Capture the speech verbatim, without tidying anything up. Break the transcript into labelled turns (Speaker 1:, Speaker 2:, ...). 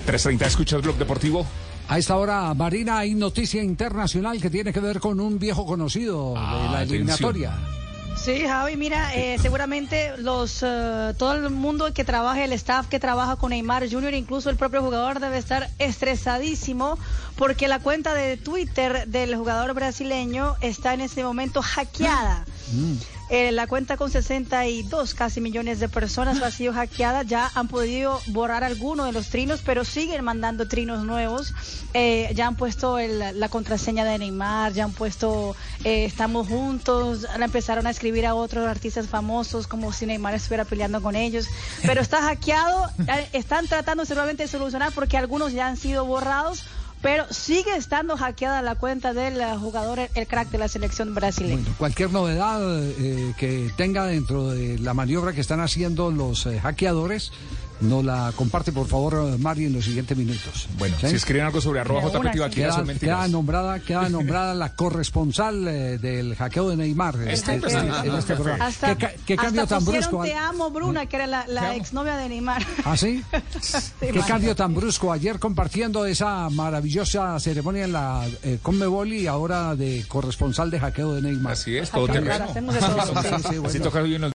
Speaker 1: tres treinta, escucha el Blog Deportivo.
Speaker 2: A esta hora, Marina, hay noticia internacional que tiene que ver con un viejo conocido ah, de la eliminatoria.
Speaker 3: Atención. Sí, Javi, mira, eh, seguramente los uh, todo el mundo que trabaja, el staff que trabaja con Neymar junior, incluso el propio jugador debe estar estresadísimo porque la cuenta de Twitter del jugador brasileño está en este momento hackeada. Mm. Eh, la cuenta con sesenta y dos casi millones de personas ha sido hackeada. Ya han podido borrar algunos de los trinos, pero siguen mandando trinos nuevos. Eh, ya han puesto el, la contraseña de Neymar, ya han puesto eh, estamos juntos, empezaron a escribir a otros artistas famosos como si Neymar estuviera peleando con ellos, pero está hackeado. Están tratando seguramente de solucionar porque algunos ya han sido borrados, pero sigue estando hackeada la cuenta del jugador, el crack de la selección brasileña.
Speaker 2: Bueno, cualquier novedad eh, que tenga dentro de la maniobra que están haciendo los eh, hackeadores, nos la comparte por favor, Mari, en los siguientes minutos.
Speaker 1: Bueno, ¿sí? Si escriben algo sobre arroba J P aquí
Speaker 2: queda, queda nombrada, queda nombrada la corresponsal eh, del hackeo de Neymar.
Speaker 1: Este,
Speaker 2: este,
Speaker 1: este,
Speaker 2: este, este programa.
Speaker 3: Hasta,
Speaker 2: ¿Qué, qué cambio
Speaker 3: hasta
Speaker 2: tan brusco?
Speaker 3: Te amo, Bruna, que era la, la exnovia de Neymar.
Speaker 2: ¿Ah, sí? ¿Qué cambio tan brusco? Ayer compartiendo esa maravillosa ceremonia en la eh, Conmebol y ahora de corresponsal de hackeo de Neymar.
Speaker 1: Así es, todo terreno.
Speaker 3: Hacemos de todo.
Speaker 2: Sí, sí, bueno.
Speaker 1: Así toca bien los